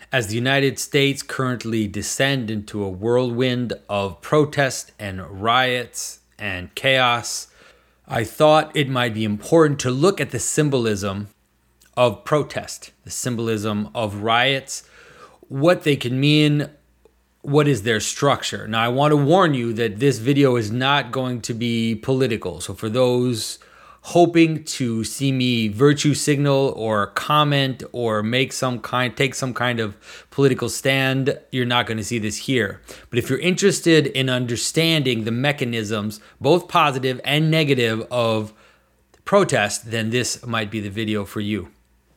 As the United States currently descend into a whirlwind of protest and riots and chaos, I thought it might be important to look at the symbolism of protest, the symbolism of riots, what they can mean, what is their structure. Now, I want to warn you that this video is not going to be political. So for those hoping to see me virtue signal or comment or take some kind of political stand, you're not going to see this here. But if you're interested in understanding the mechanisms, both positive and negative, of protest, then this might be the video for you.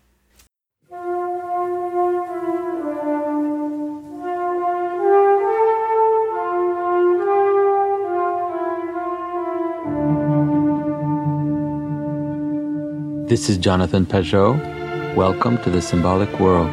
This is Jonathan Pageau. Welcome to the Symbolic World.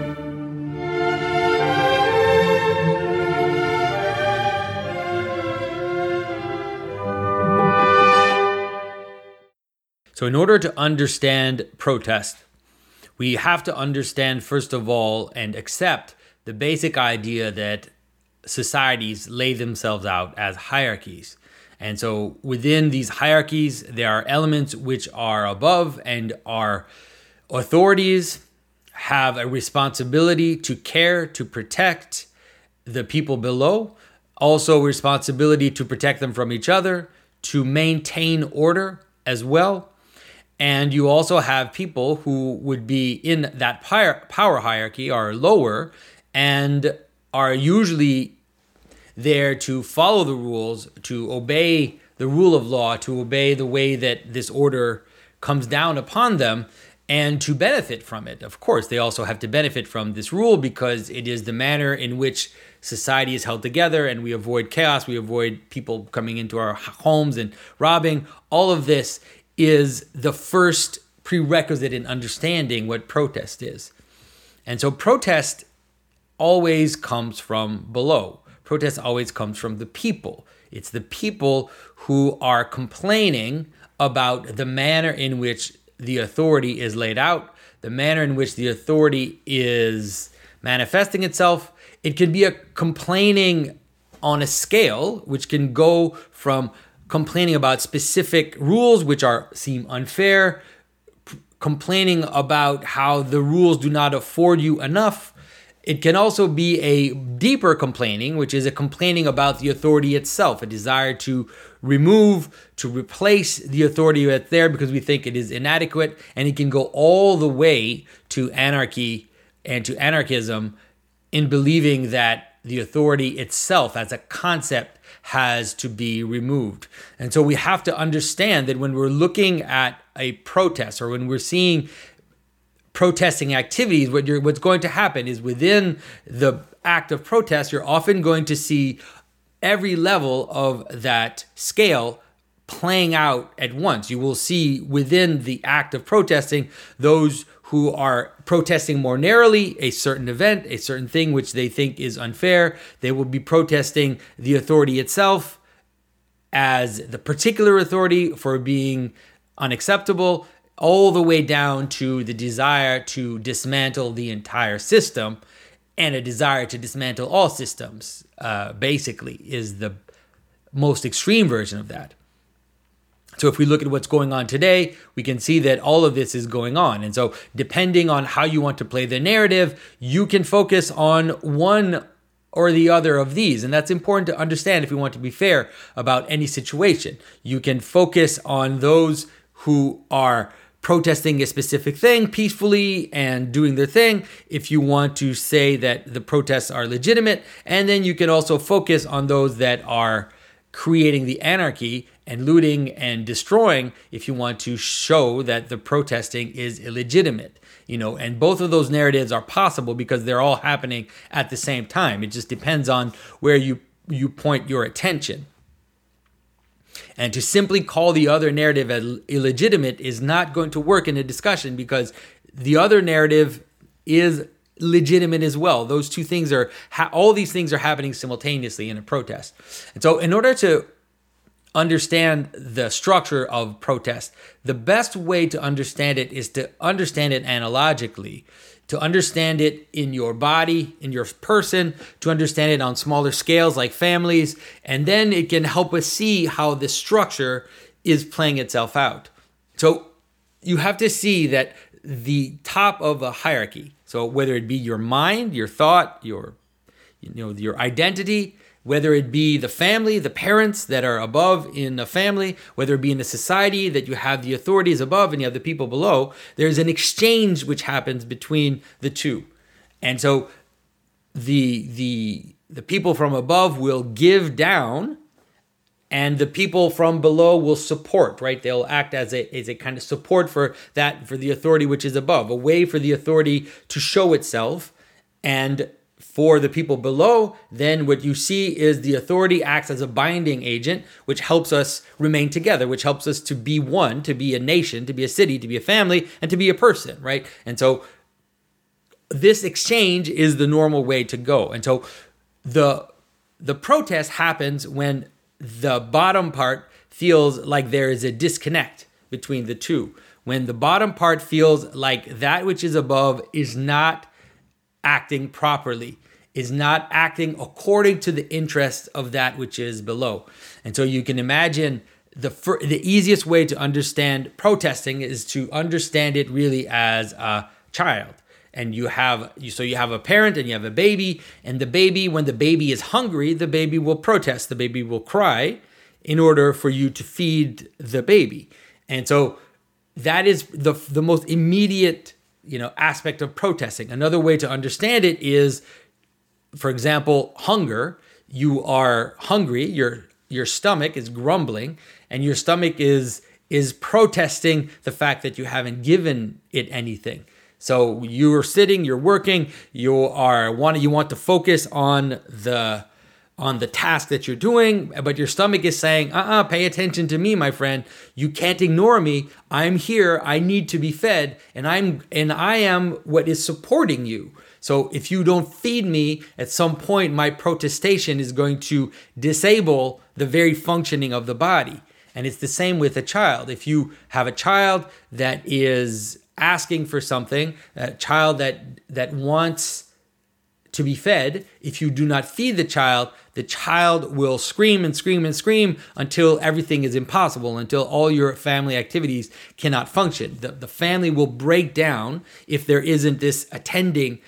So in order to understand protest, we have to understand, first of all, and accept the basic idea that societies lay themselves out as hierarchies. And so within these hierarchies, there are elements which are above, and our authorities have a responsibility to care, to protect the people below, also responsibility to protect them from each other, to maintain order as well. And you also have people who would be in that power hierarchy, are lower, and are usually there to follow the rules, to obey the rule of law, to obey the way that this order comes down upon them, and to benefit from it. Of course, they also have to benefit from this rule because it is the manner in which society is held together, and we avoid chaos, we avoid people coming into our homes and robbing. All of this is the first prerequisite in understanding what protest is. And so protest always comes from below. Protest always comes from the people. It's the people who are complaining about the manner in which the authority is laid out, the manner in which the authority is manifesting itself. It can be a complaining on a scale, which can go from complaining about specific rules which seem unfair, complaining about how the rules do not afford you enough. It can also be a deeper complaining, which is a complaining about the authority itself, a desire to remove, to replace the authority that's there because we think it is inadequate. And it can go all the way to anarchy and to anarchism in believing that the authority itself as a concept has to be removed. And so we have to understand that when we're looking at a protest, or when we're seeing protesting activities, what's going to happen is within the act of protest, you're often going to see every level of that scale playing out at once. You will see within the act of protesting those who are protesting more narrowly a certain event, a certain thing which they think is unfair. They will be protesting the authority itself as the particular authority for being unacceptable, all the way down to the desire to dismantle the entire system, and a desire to dismantle all systems, basically, is the most extreme version of that. So if we look at what's going on today, we can see that all of this is going on. And so depending on how you want to play the narrative, you can focus on one or the other of these. And that's important to understand if we want to be fair about any situation. You can focus on those who are protesting a specific thing peacefully and doing their thing, if you want to say that the protests are legitimate. And then you can also focus on those that are creating the anarchy and looting and destroying, if you want to show that the protesting is illegitimate. And both of those narratives are possible because they're all happening at the same time. It just depends on where you point your attention. And to simply call the other narrative as illegitimate is not going to work in a discussion, because the other narrative is legitimate as well. Those two things all these things are happening simultaneously in a protest. And so in order to understand the structure of protest, the best way to understand it is to understand it analogically. to understand it in your body, in your person, to understand it on smaller scales like families, and then it can help us see how the structure is playing itself out. So you have to see that the top of a hierarchy, so whether it be your mind, your thought, your identity, whether it be the family, the parents that are above in a family, whether it be in a society that you have the authorities above and you have the people below, there's an exchange which happens between the two. And so the people from above will give down, and the people from below will support, right? They'll act as a kind of support for the authority which is above, a way for the authority to show itself. And for the people below, then what you see is the authority acts as a binding agent, which helps us remain together, which helps us to be one, to be a nation, to be a city, to be a family, and to be a person, right? And so this exchange is the normal way to go. And so the protest happens when the bottom part feels like there is a disconnect between the two. When the bottom part feels like that which is above is not acting properly, is not acting according to the interests of that which is below. And so you can imagine the easiest way to understand protesting is to understand it really as a child. And you have a parent and you have a baby, and the baby, when the baby is hungry, the baby will protest, the baby will cry in order for you to feed the baby. And so that is the most immediate aspect of protesting. Another way to understand it is, for example, hunger. You are hungry, your stomach is grumbling, and your stomach is protesting the fact that you haven't given it anything. So you're sitting, you're working, you want to focus on the task that you're doing, but your stomach is saying, pay attention to me, my friend. You can't ignore me. I'm here. I need to be fed, and I am what is supporting you. So if you don't feed me, at some point, my protestation is going to disable the very functioning of the body. And it's the same with a child. If you have a child that is asking for something, a child that wants to be fed, if you do not feed the child will scream and scream and scream until everything is impossible, until all your family activities cannot function. The family will break down if there isn't this attending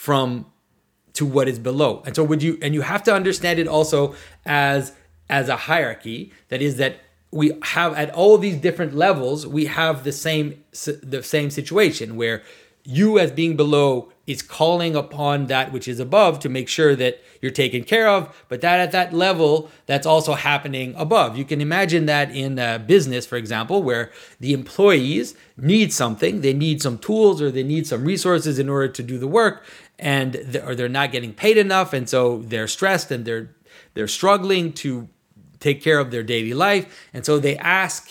to what is below. And so you have to understand it also as a hierarchy. That is that we have at all these different levels, we have the same situation where you as being below is calling upon that which is above to make sure that you're taken care of, but that at that level, that's also happening above. You can imagine that in a business, for example, where the employees need something, they need some tools or they need some resources in order to do the work, or they're not getting paid enough, and so they're stressed and they're struggling to take care of their daily life, and so they ask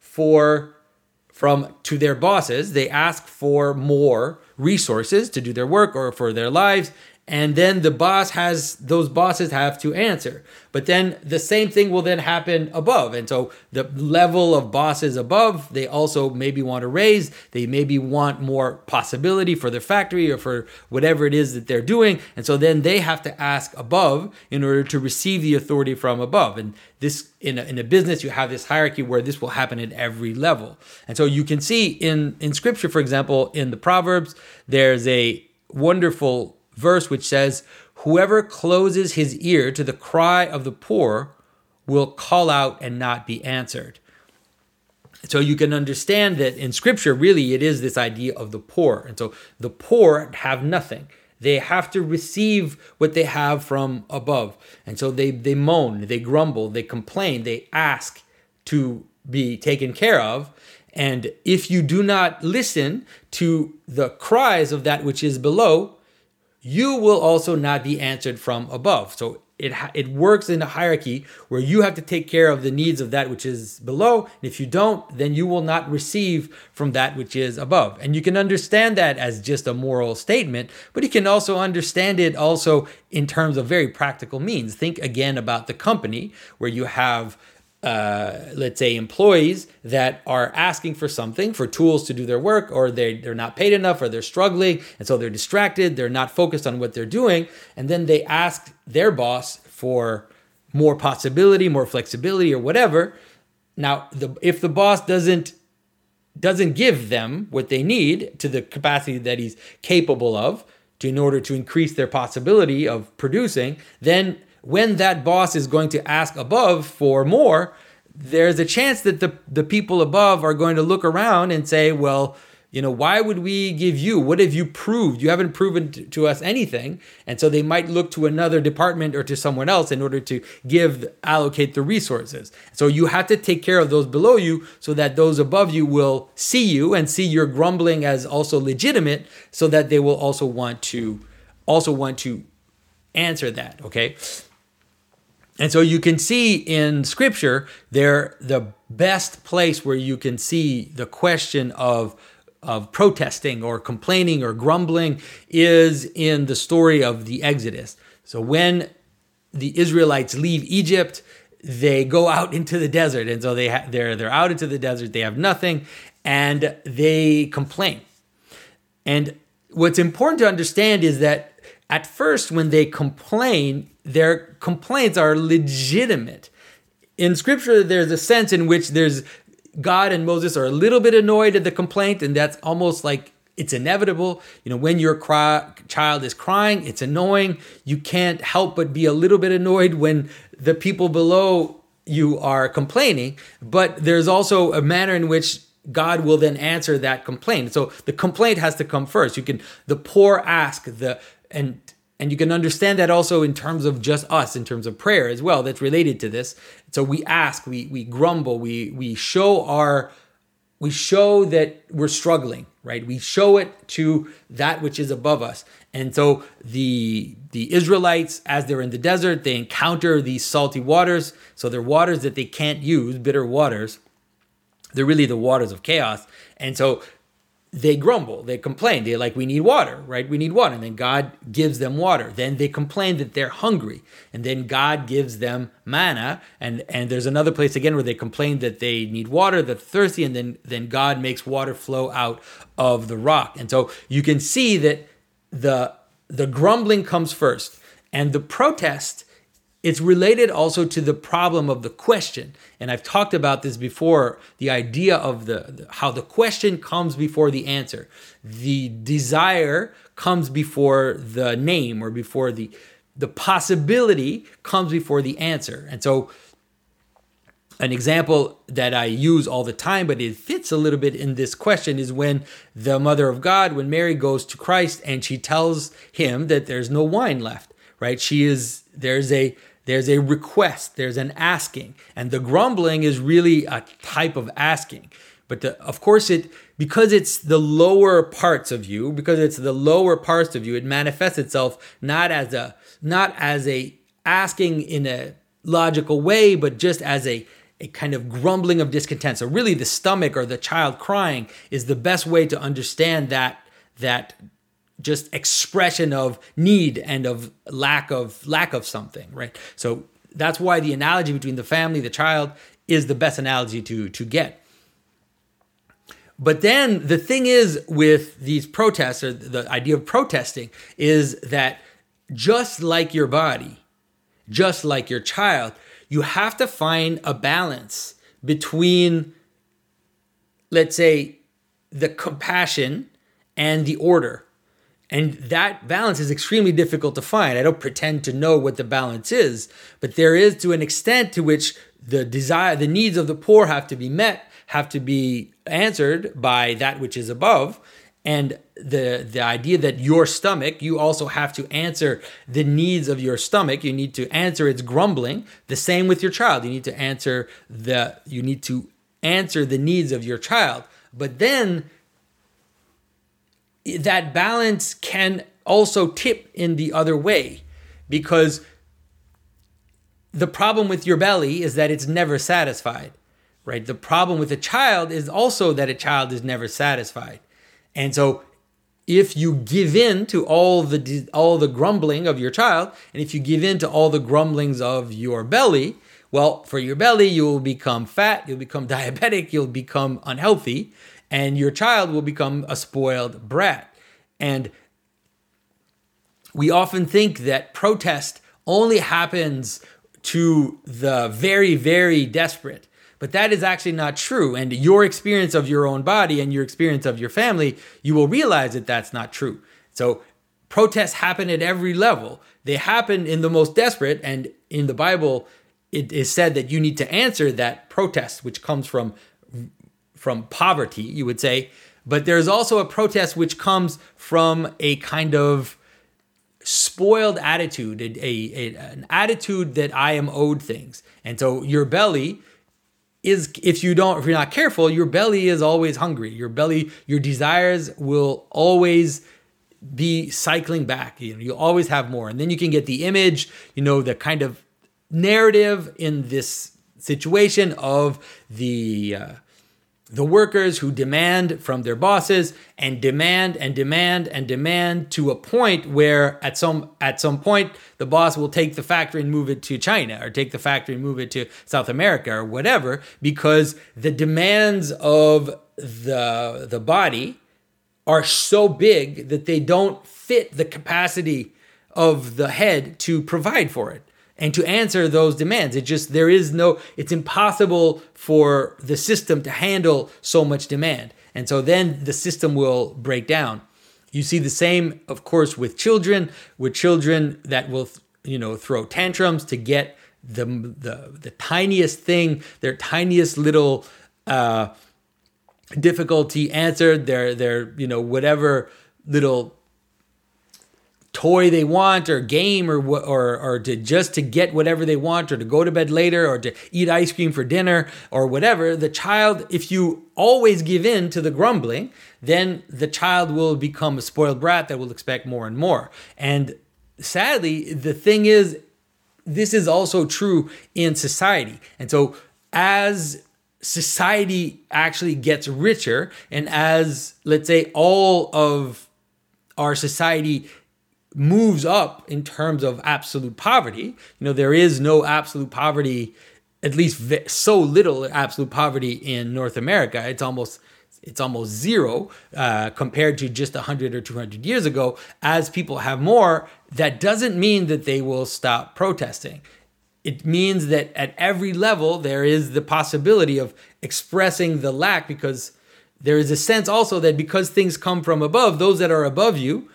to their bosses, they ask for more resources to do their work or for their lives, and then those bosses have to answer. But then the same thing will then happen above. And so the level of bosses above, they also maybe want to raise, they maybe want more possibility for their factory or for whatever it is that they're doing. And so then they have to ask above in order to receive the authority from above. And this in a business, you have this hierarchy where this will happen at every level. And so you can see in scripture, for example, in the Proverbs, there's a wonderful verse which says, whoever closes his ear to the cry of the poor will call out and not be answered. So you can understand that in scripture, really, it is this idea of the poor. And so the poor have nothing. They have to receive what they have from above. And so they moan, they grumble, they complain, they ask to be taken care of. And if you do not listen to the cries of that which is below, you will also not be answered from above. So it works in a hierarchy where you have to take care of the needs of that which is below. And if you don't, then you will not receive from that which is above. And you can understand that as just a moral statement, but you can also understand it also in terms of very practical means. Think again about the company where you have let's say, employees that are asking for something, for tools to do their work, or they're not paid enough, or they're struggling, and so they're distracted, they're not focused on what they're doing, and then they ask their boss for more possibility, more flexibility, or whatever. Now, if the boss doesn't give them what they need to the capacity that he's capable of in order to increase their possibility of producing, then when that boss is going to ask above for more, there's a chance that the people above are going to look around and say, well, why would we give you? What have you proved? You haven't proven to us anything. And so they might look to another department or to someone else in order to allocate the resources. So you have to take care of those below you so that those above you will see you and see your grumbling as also legitimate, so that they will also want to answer that, okay? And so you can see in Scripture there, the best place where you can see the question of protesting or complaining or grumbling is in the story of the Exodus. So when the Israelites leave Egypt, they go out into the desert, and so they're out into the desert. They have nothing, and they complain. And what's important to understand is that at first, when they complain, their complaints are legitimate. In Scripture, there's a sense in which God and Moses are a little bit annoyed at the complaint, and that's almost like it's inevitable. When your child is crying, it's annoying. You can't help but be a little bit annoyed when the people below you are complaining. But there's also a manner in which God will then answer that complaint. So the complaint has to come first. The poor ask, and you can understand that also in terms of just us, in terms of prayer as well, that's related to this. So we ask, we grumble, we show that we're struggling, right? We show it to that which is above us. And so the Israelites, as they're in the desert, they encounter these salty waters. So they're waters that they can't use, bitter waters. They're really the waters of chaos. And so they grumble, they complain. They're like, we need water, right? We need water. And then God gives them water. Then they complain that they're hungry. And then God gives them manna. And there's another place again where they complain that they need water, they're thirsty. And then God makes water flow out of the rock. And so you can see that the grumbling comes first. And the protest, it's related also to the problem of the question. And I've talked about this before, the idea of how the question comes before the answer. The desire comes before the name, or before the possibility comes before the answer. And so an example that I use all the time, but it fits a little bit in this question, is when the Mother of God, when Mary goes to Christ and she tells him that there's no wine left, right? There's a request, there's an asking, and the grumbling is really a type of asking. But of course, because it's the lower parts of you, it manifests itself not as a asking in a logical way, but just as a kind of grumbling of discontent. So really, the stomach or the child crying is the best way to understand that just expression of need and of lack of something, right? So that's why the analogy between the family, the child, is the best analogy to get. But then the thing is with these protests, or the idea of protesting, is that just like your body, just like your child, you have to find a balance between, let's say, the compassion and the order. And that balance is extremely difficult to find. I don't pretend to know what the balance is, but there is, to an extent to which the needs of the poor have to be met, have to be answered by that which is above. And the idea that your stomach, you also have to answer the needs of your stomach. You need to answer its grumbling. The same with your child. You need to answer the needs of your child. But then that balance can also tip in the other way, because the problem with your belly is that it's never satisfied, right? The problem with a child is also that a child is never satisfied. And so if you give in to all the grumbling of your child, and if you give in to all the grumblings of your belly, Well, for your belly, you will become fat, you'll become diabetic, you'll become unhealthy, and your child will become a spoiled brat. And we often think that protest only happens to the very, very desperate. But that is actually not true. And your experience of your own body and your experience of your family, you will realize that that's not true. So protests happen at every level. They happen in the most desperate. And in the Bible, it is said that you need to answer that protest, which comes from poverty, you would say. But there's also a protest which comes from a kind of spoiled attitude, an attitude that I am owed things. And so your belly is, if you're not careful, your belly is always hungry. Your desires will always be cycling back. You'll always have more. And then you can get the image, the kind of narrative in this situation of the workers who demand from their bosses and demand and demand and demand to a point where at some point the boss will take the factory and move it to China, or take the factory and move it to South America or whatever, because the demands of the body are so big that they don't fit the capacity of the head to provide for it and to answer those demands. It's impossible for the system to handle so much demand. And so then the system will break down. You see the same, of course, with children that will, throw tantrums to get the tiniest thing, their tiniest little difficulty answered, their whatever little toy they want, or game, or to get whatever they want, or to go to bed later, or to eat ice cream for dinner, or whatever. The child, if you always give in to the grumbling, then the child will become a spoiled brat that will expect more and more. And sadly, the thing is, this is also true in society. And so as society actually gets richer, and as, let's say, all of our society moves up in terms of absolute poverty, there is no absolute poverty, at least so little absolute poverty in North America. It's almost zero compared to just 100 or 200 years ago. As people have more, that doesn't mean that they will stop protesting. It means that at every level, there is the possibility of expressing the lack, because there is a sense also that because things come from above, those that are above you,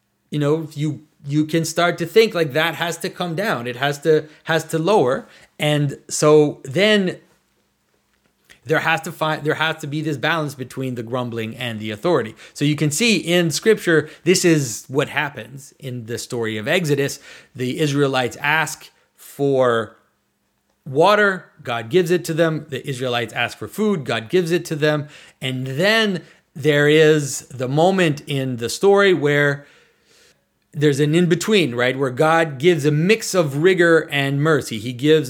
you can start to think like that has to come down. It has to lower. And so then there has to be this balance between the grumbling and the authority. So you can see in scripture, this is what happens in the story of Exodus. The Israelites ask for water, God gives it to them. The Israelites ask for food, God gives it to them. And then there is the moment in the story where there's an in-between, right? Where God gives a mix of rigor and mercy. He gives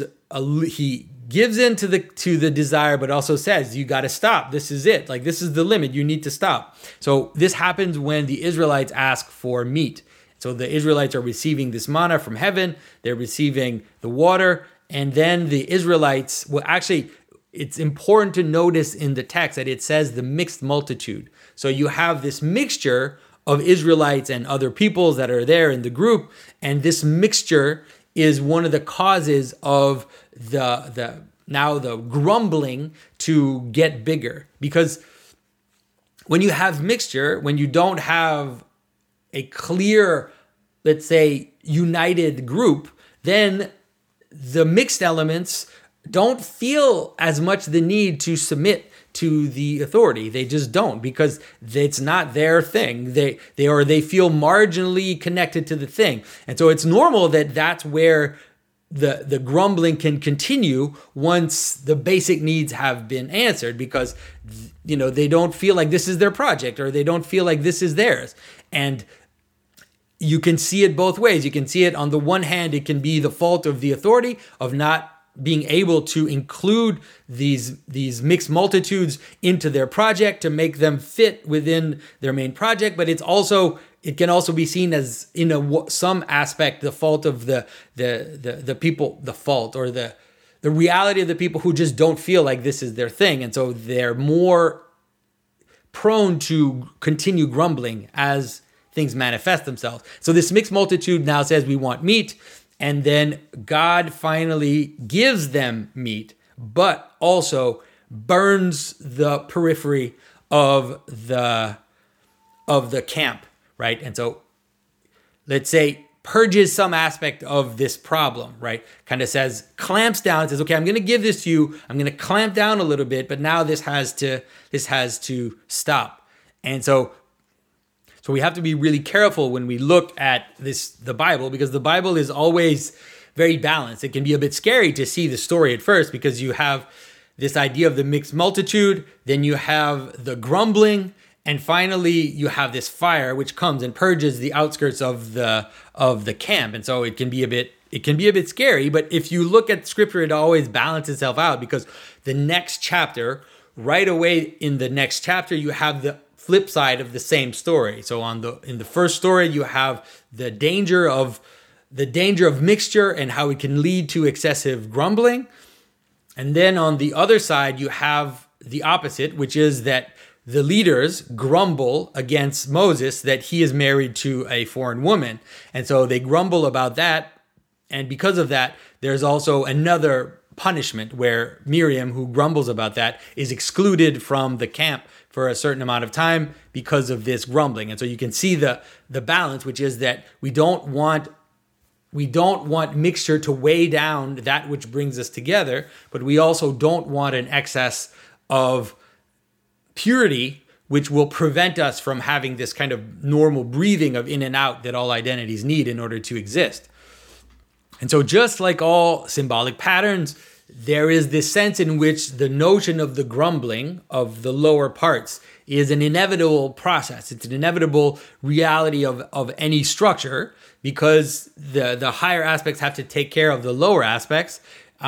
in to the desire, but also says, you got to stop. This is it. Like, this is the limit. You need to stop. So this happens when the Israelites ask for meat. So the Israelites are receiving this manna from heaven. They're receiving the water. And then the Israelites, it's important to notice in the text that it says the mixed multitude. So you have this mixture of Israelites and other peoples that are there in the group. And this mixture is one of the causes of the grumbling to get bigger. Because when you have mixture, when you don't have a clear, let's say, united group, then the mixed elements don't feel as much the need to submit to the authority. They just don't, because it's not their thing. They feel marginally connected to the thing. And so it's normal that that's where the grumbling can continue once the basic needs have been answered, because they don't feel like this is their project, or they don't feel like this is theirs. And you can see it both ways. You can see it on the one hand, it can be the fault of the authority of not being able to include these mixed multitudes into their project to make them fit within their main project. But it can also be seen as, in some aspect, the fault of the people, the fault or the the reality of the people who just don't feel like this is their thing. And so they're more prone to continue grumbling as things manifest themselves. So this mixed multitude now says we want meat, and then God finally gives them meat, but also burns the periphery of the camp, right? And so let's say purges some aspect of this problem, right? Kind of says, clamps down, says, okay, I'm going to give this to you. I'm going to clamp down a little bit, but now this has to stop. And so we have to be really careful when we look at the Bible, because the Bible is always very balanced. It can be a bit scary to see the story at first, because you have this idea of the mixed multitude, then you have the grumbling, and finally you have this fire which comes and purges the outskirts of the camp. And so it can be a bit scary, but if you look at scripture, it always balances itself out, because the next chapter, right away in the next chapter, you have the flip side of the same story. So in the first story, you have the danger of mixture and how it can lead to excessive grumbling. And then on the other side, you have the opposite, which is that the leaders grumble against Moses that he is married to a foreign woman. And so they grumble about that. And because of that, there's also another punishment where Miriam, who grumbles about that, is excluded from the camp for a certain amount of time because of this grumbling. And so you can see the balance, which is that we don't want mixture to weigh down that which brings us together, but we also don't want an excess of purity, which will prevent us from having this kind of normal breathing of in and out that all identities need in order to exist. And so just like all symbolic patterns, there is this sense in which the notion of the grumbling of the lower parts is an inevitable process. It's an inevitable reality of any structure, because the higher aspects have to take care of the lower aspects.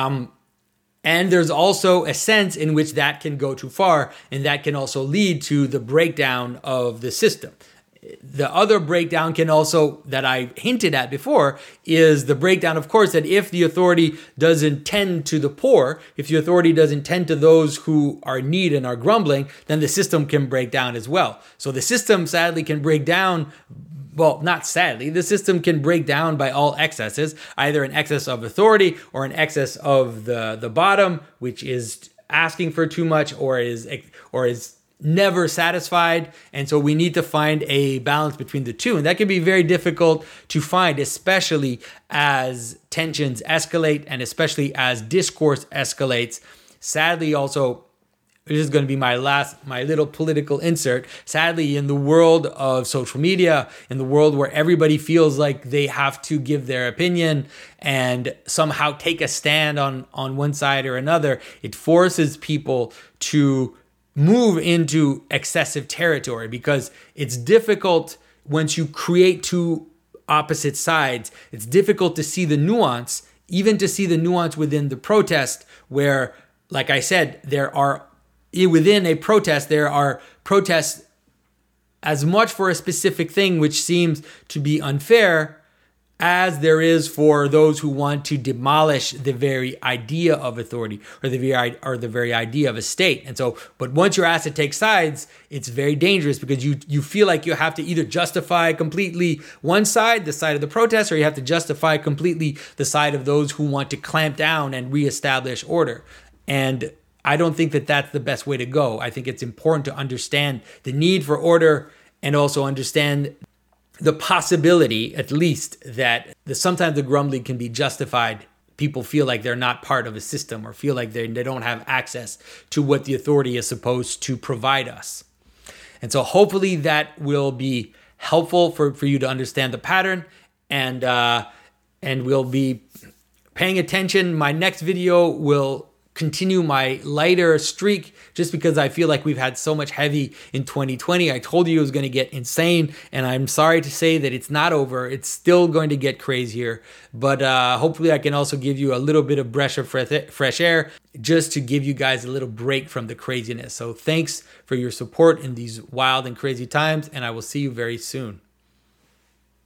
And there's also a sense in which that can go too far, and that can also lead to the breakdown of the system. The other breakdown can also, that I hinted at before, is the breakdown, of course, that if the authority doesn't tend to the poor, if the authority doesn't tend to those who are in need and are grumbling, then the system can break down as well. So the system sadly can break down. Well, not sadly, the system can break down by all excesses, either an excess of authority or an excess of the bottom, which is asking for too much or is never satisfied. And so we need to find a balance between the two. And that can be very difficult to find, especially as tensions escalate and especially as discourse escalates. Sadly, also, this is going to be my little political insert. Sadly, in the world of social media, in the world where everybody feels like they have to give their opinion and somehow take a stand on one side or another, it forces people to move into excessive territory, because it's difficult once you create two opposite sides. It's difficult to see the nuance, even to see the nuance within the protest, where, like I said, within a protest, there are protests as much for a specific thing which seems to be unfair as there is for those who want to demolish the very idea of authority or the very idea of a state. And so, but once you're asked to take sides, it's very dangerous, because you feel like you have to either justify completely one side, the side of the protest, or you have to justify completely the side of those who want to clamp down and reestablish order. And I don't think that that's the best way to go. I think it's important to understand the need for order and also understand the possibility, at least, that sometimes the grumbling can be justified. People feel like they're not part of a system or feel like they don't have access to what the authority is supposed to provide us. And so hopefully that will be helpful for you to understand the pattern, and we'll be paying attention. My next video will continue my lighter streak, just because I feel like we've had so much heavy in 2020. I told you it was going to get insane, and I'm sorry to say that it's not over. It's still going to get crazier, but hopefully I can also give you a little bit of breath of fresh air, just to give you guys a little break from the craziness. So thanks for your support in these wild and crazy times, and I will see you very soon.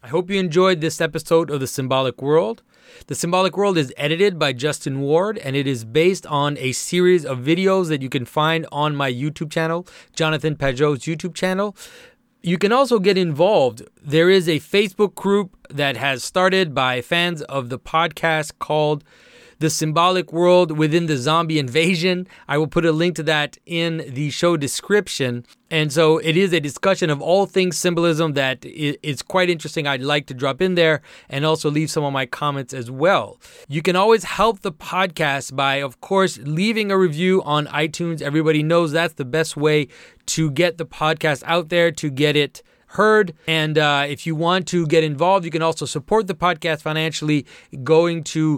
I hope you enjoyed this episode of The Symbolic World. The Symbolic World is edited by Justin Ward, and it is based on a series of videos that you can find on my YouTube channel, Jonathan Pageau's YouTube channel. You can also get involved. There is a Facebook group that has started by fans of the podcast called The Symbolic World Within the Zombie Invasion. I will put a link to that in the show description. And so it is a discussion of all things symbolism that is quite interesting. I'd like to drop in there and also leave some of my comments as well. You can always help the podcast by, of course, leaving a review on iTunes. Everybody knows that's the best way to get the podcast out there, to get it heard. And if you want to get involved, you can also support the podcast financially going to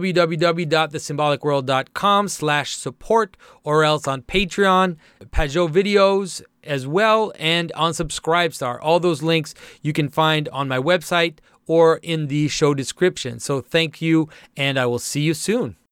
www.thesymbolicworld.com/support, or else on Patreon, Pageau videos as well, and on Subscribestar. All those links you can find on my website or in the show description. So thank you, and I will see you soon.